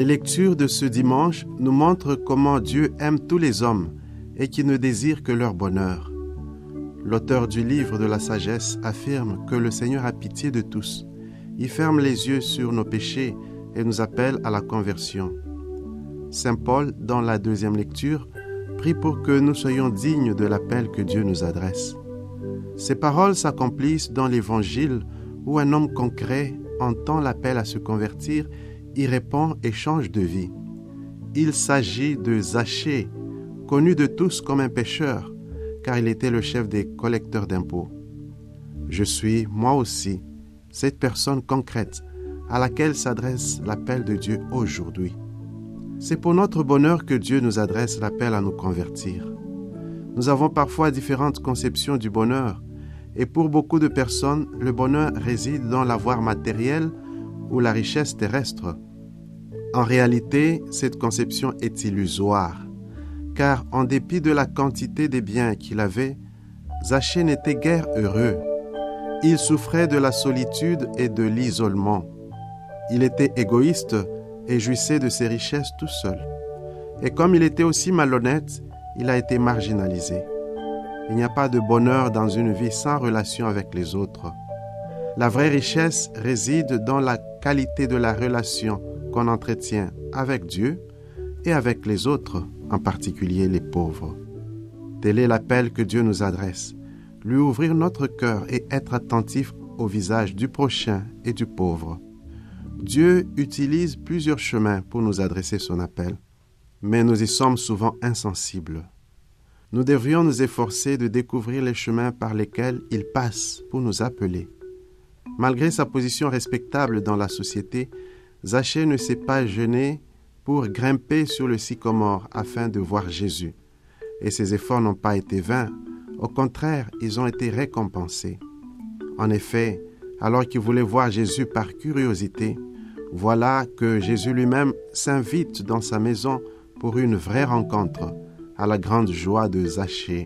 Les lectures de ce dimanche nous montrent comment Dieu aime tous les hommes et qu'il ne désire que leur bonheur. L'auteur du livre de la sagesse affirme que le Seigneur a pitié de tous. Il ferme les yeux sur nos péchés et nous appelle à la conversion. Saint Paul, dans la deuxième lecture, prie pour que nous soyons dignes de l'appel que Dieu nous adresse. Ces paroles s'accomplissent dans l'Évangile où un homme concret entend l'appel à se convertir, y répond et change de vie. Il s'agit de Zachée, connu de tous comme un pécheur, car il était le chef des collecteurs d'impôts. Je suis, moi aussi, cette personne concrète à laquelle s'adresse l'appel de Dieu aujourd'hui. C'est pour notre bonheur que Dieu nous adresse l'appel à nous convertir. Nous avons parfois différentes conceptions du bonheur, et pour beaucoup de personnes, le bonheur réside dans l'avoir matériel ou la richesse terrestre. En réalité, cette conception est illusoire, car en dépit de la quantité des biens qu'il avait, Zachée n'était guère heureux. Il souffrait de la solitude et de l'isolement. Il était égoïste et jouissait de ses richesses tout seul. Et comme il était aussi malhonnête, il a été marginalisé. Il n'y a pas de bonheur dans une vie sans relation avec les autres. La vraie richesse réside dans la qualité de la relation qu'on entretient avec Dieu et avec les autres, en particulier les pauvres. Tel est l'appel que Dieu nous adresse, lui ouvrir notre cœur et être attentif au visage du prochain et du pauvre. Dieu utilise plusieurs chemins pour nous adresser son appel, mais nous y sommes souvent insensibles. Nous devrions nous efforcer de découvrir les chemins par lesquels il passe pour nous appeler. Malgré sa position respectable dans la société, Zachée ne s'est pas gêné pour grimper sur le sycomore afin de voir Jésus. Et ses efforts n'ont pas été vains. Au contraire, ils ont été récompensés. En effet, alors qu'il voulait voir Jésus par curiosité, voilà que Jésus lui-même s'invite dans sa maison pour une vraie rencontre, à la grande joie de Zachée.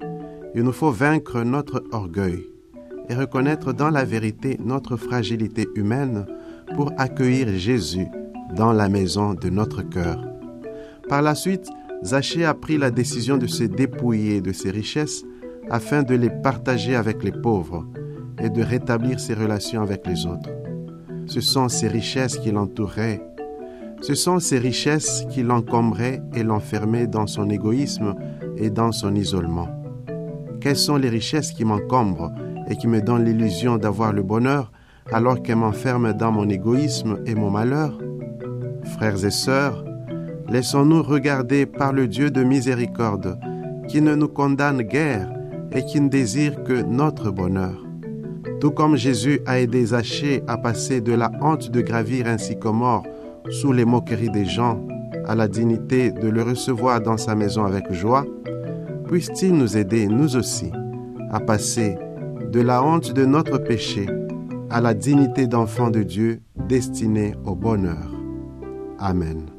Il nous faut vaincre notre orgueil et reconnaître dans la vérité notre fragilité humaine pour accueillir Jésus dans la maison de notre cœur. Par la suite, Zachée a pris la décision de se dépouiller de ses richesses afin de les partager avec les pauvres et de rétablir ses relations avec les autres. Ce sont ces richesses qui l'entouraient. Ce sont ces richesses qui l'encombraient et l'enfermaient dans son égoïsme et dans son isolement. Quelles sont les richesses qui m'encombrent et qui me donnent l'illusion d'avoir le bonheur alors qu'elles m'enferment dans mon égoïsme et mon malheur? Frères et sœurs, laissons-nous regarder par le Dieu de miséricorde qui ne nous condamne guère et qui ne désire que notre bonheur. Tout comme Jésus a aidé Zachée à passer de la honte de gravir un sycomore sous les moqueries des gens à la dignité de le recevoir dans sa maison avec joie, puisse-t-il nous aider, nous aussi, à passer de la honte de notre péché à la dignité d'enfant de Dieu destinée au bonheur. Amen.